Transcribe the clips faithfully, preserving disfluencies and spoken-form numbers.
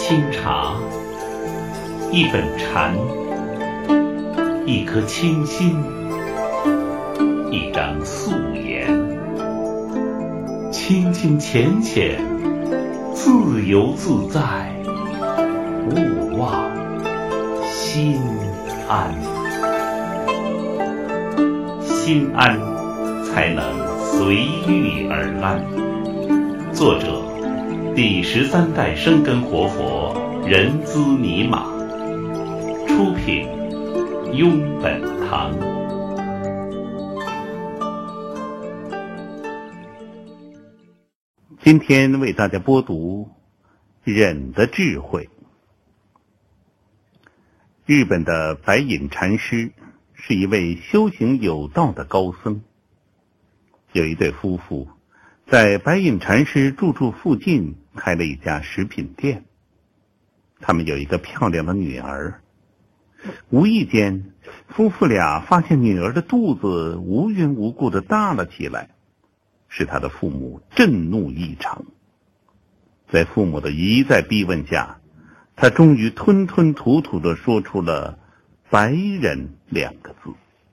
清茶，一本禅，一颗清心，一张素颜，清清浅浅，自由自在，勿忘心安。心安，才能随遇而安。作者：第十三代生根活佛仁滋尼玛，出品：雍本堂。 今天为大家播读忍的智慧。日本的白隐禅师是一位修行有道的高僧。有一对夫妇在白隐禅师住处附近开了一家食品店，他们有一个漂亮的女儿。无意间，夫妇俩发现女儿的肚子无缘无故地大了起来，使他的父母震怒异常。在父母的一再逼问下，他终于吞吞吐吐地说出了白忍两个字。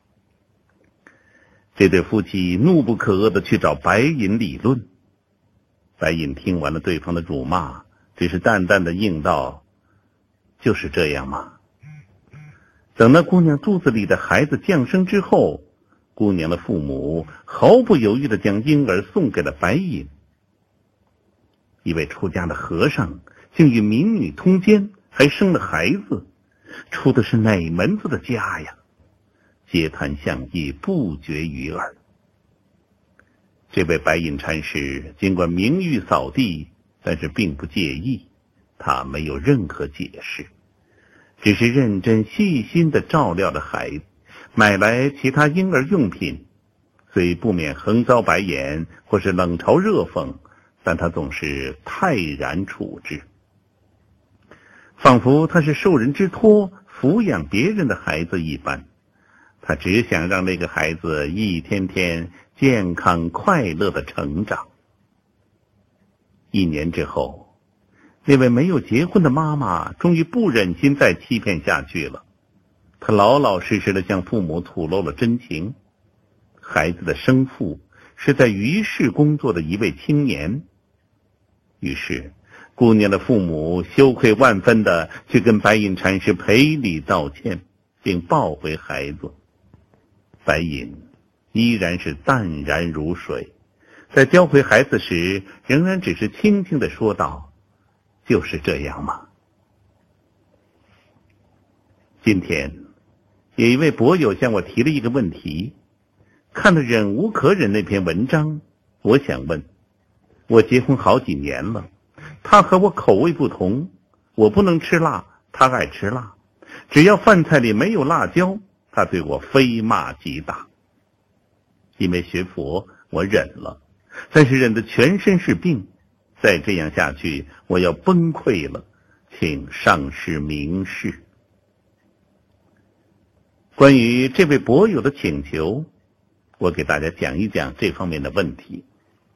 这对夫妻怒不可遏地去找白隐理论。白隐听完了对方的辱骂，只是淡淡地应道：就是这样吗？等那姑娘肚子里的孩子降生之后，姑娘的父母毫不犹豫地将婴儿送给了白隐。一位出家的和尚竟与民女通奸，还生了孩子，出的是哪门子的家呀？街谈巷议不绝于耳。这位白隐禅师尽管名誉扫地，但是并不介意，他没有任何解释，只是认真细心地照料着孩子，买来其他婴儿用品，虽不免横遭白眼或是冷嘲热讽，但他总是泰然处之，仿佛他是受人之托抚养别人的孩子一般。他只想让那个孩子一天天健康快乐的成长。一年之后，那位没有结婚的妈妈终于不忍心再欺骗下去了，她老老实实地向父母吐露了真情。孩子的生父是在鱼市工作的一位青年。于是姑娘的父母羞愧万分地去跟白隐禅师赔礼道歉，并抱回孩子。白隐依然是淡然如水，在交回孩子时仍然只是轻轻地说道：就是这样吗？今天有一位博友向我提了一个问题，看了忍无可忍那篇文章，我想问，我结婚好几年了，他和我口味不同，我不能吃辣，他爱吃辣，只要饭菜里没有辣椒，他对我非骂即打。因为学佛，我忍了，但是忍得全身是病，再这样下去，我要崩溃了，请上师明示。关于这位博友的请求，我给大家讲一讲这方面的问题。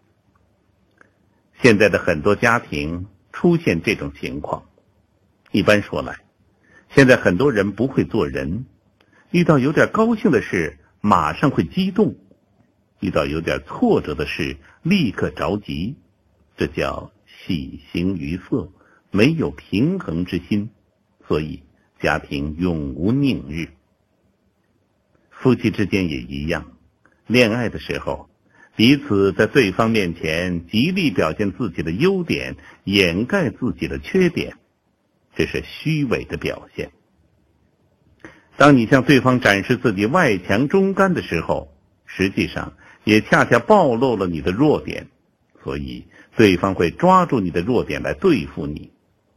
现在的很多家庭出现这种情况。一般说来，现在很多人不会做人，遇到有点高兴的事马上会激动，遇到有点挫折的事立刻着急，这叫喜形于色，没有平衡之心，所以家庭永无宁日。夫妻之间也一样，恋爱的时候彼此在对方面前极力表现自己的优点，掩盖自己的缺点，这是虚伪的表现。当你向对方展示自己外强中干的时候，实际上也恰恰暴露了你的弱点，所以对方会抓住你的弱点来对付你。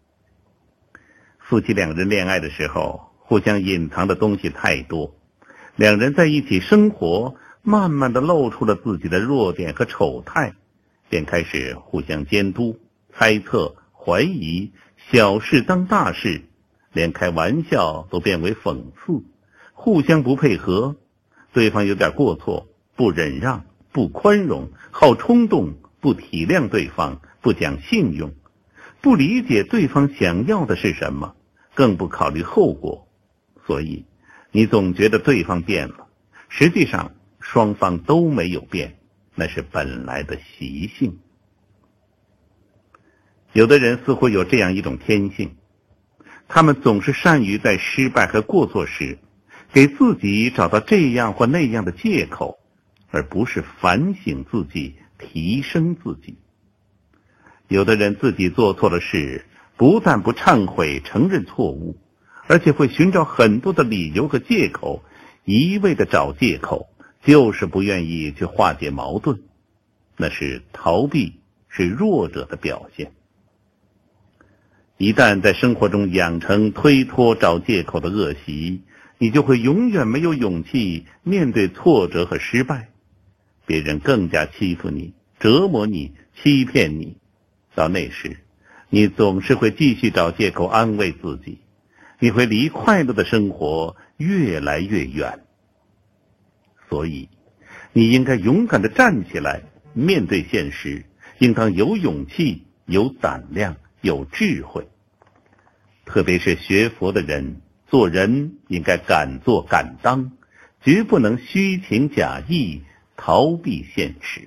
夫妻两人恋爱的时候，互相隐藏的东西太多，两人在一起生活，慢慢地露出了自己的弱点和丑态，便开始互相监督、猜测、怀疑，小事当大事，连开玩笑都变为讽刺，互相不配合，对方有点过错，不忍让，不宽容，好冲动，不体谅对方，不讲信用， 不理解对方想要的是什么，更不考虑后果，所以你总觉得对方变了，实际上双方都没有变，那是本来的习性。有的人似乎有这样一种天性，他们总是善于在失败和过错时给自己找到这样或那样的借口，而不是反省自己，提升自己。有的人自己做错了事，不但不忏悔承认错误，而且会寻找很多的理由和借口，一味的找借口，就是不愿意去化解矛盾，那是逃避，是弱者的表现。一旦在生活中养成推脱找借口的恶习，你就会永远没有勇气面对挫折和失败，别人更加欺负你，折磨你，欺骗你，到那时你总是会继续找借口安慰自己，你会离快乐的生活越来越远。所以你应该勇敢地站起来，面对现实，应当有勇气，有胆量，有智慧。特别是学佛的人，做人应该敢做敢当，绝不能虚情假意，逃避现实。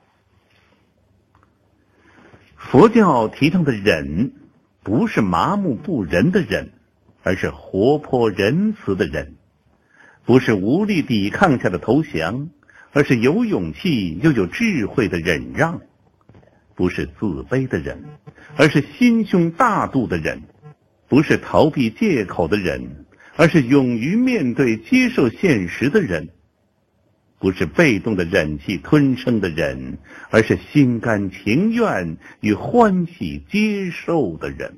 佛教提倡的忍，不是麻木不仁的忍，而是活泼仁慈的忍；不是无力抵抗下的投降，而是有勇气又有智慧的忍让；不是自卑的忍，而是心胸大度的忍；不是逃避借口的忍，而是勇于面对接受现实的忍；不是被动的忍气吞声的忍，而是心甘情愿与欢喜接受的忍。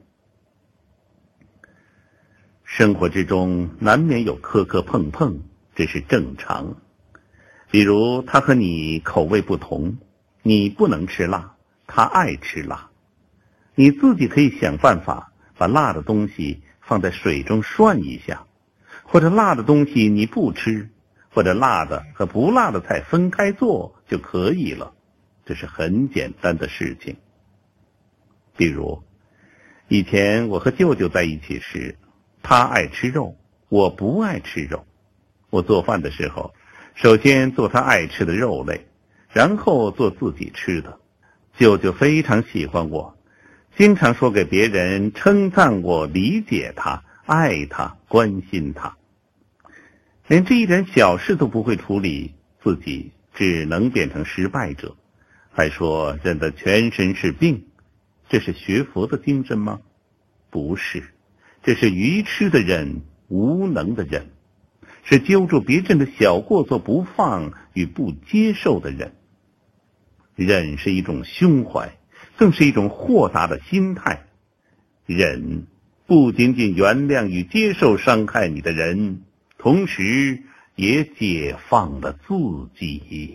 生活之中难免有磕磕碰碰，这是正常。比如他和你口味不同，你不能吃辣，他爱吃辣，你自己可以想办法把辣的东西放在水中涮一下，或者辣的东西你不吃，或者辣的和不辣的菜分开做就可以了，这是很简单的事情。比如以前我和舅舅在一起时，他爱吃肉，我不爱吃肉。我做饭的时候，首先做他爱吃的肉类，然后做自己吃的。舅舅非常喜欢我，经常说给别人称赞我，理解他，爱他，关心他。连这一点小事都不会处理，自己只能变成失败者，还说人的全身是病。这是学佛的精神吗？不是，这是愚痴的人，无能的人，是揪住别人的小过错不放与不接受的人。忍是一种胸怀，更是一种豁达的心态。忍不仅仅原谅与接受伤害你的人，同时也解放了自己。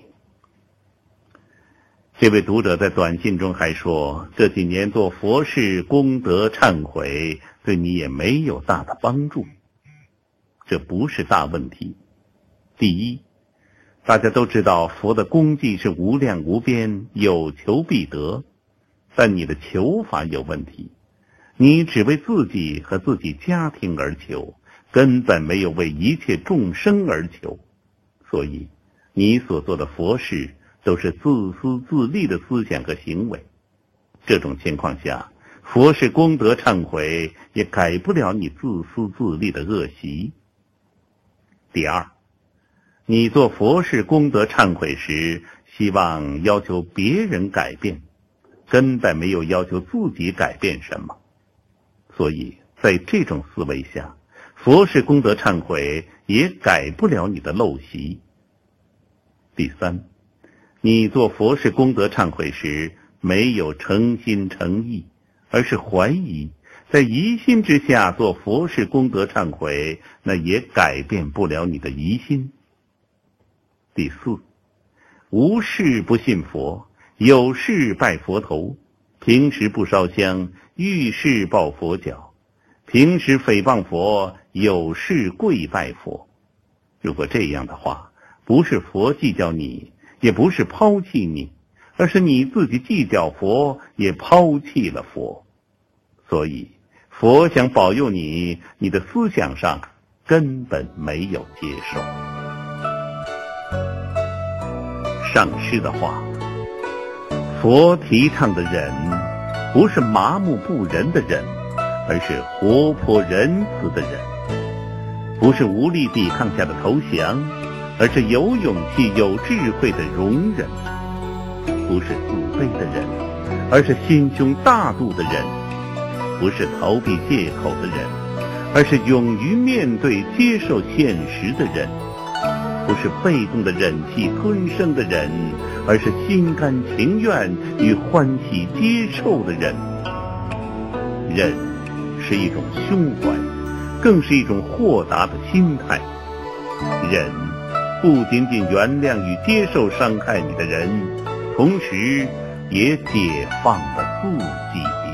这位读者在短信中还说，这几年做佛事功德忏悔对你也没有大的帮助。这不是大问题。第一，大家都知道佛的功绩是无量无边，有求必得，但你的求法有问题，你只为自己和自己家庭而求，根本没有为一切众生而求，所以你所做的佛事都是自私自利的思想和行为。这种情况下，佛事功德忏悔也改不了你自私自利的恶习。第二，你做佛事功德忏悔时，希望要求别人改变，根本没有要求自己改变什么。所以在这种思维下，佛事功德忏悔也改不了你的陋习。第三，你做佛事功德忏悔时，没有诚心诚意，而是怀疑，在疑心之下做佛事功德忏悔，那也改变不了你的疑心。第四，无事不信佛，有事拜佛头，平时不烧香，遇事抱佛脚，平时诽谤佛，有事跪拜佛。如果这样的话，不是佛计较你，也不是抛弃你，而是你自己计较佛，也抛弃了佛。 所以佛想保佑你，你的思想上根本没有接受。上师的话，佛提倡的忍不是麻木不仁的忍，而是活泼仁慈的忍；不是无力抵抗下的投降，而是有勇气有智慧的容忍；不是自卑的忍，而是心胸大度的忍；不是逃避借口的忍，而是勇于面对接受现实的忍；不是被动的忍气吞声的忍，而是心甘情愿与欢喜接受的忍。忍是一种胸怀，更是一种豁达的心态。忍不仅仅原谅与接受伤害你的人，同时也解放了自己。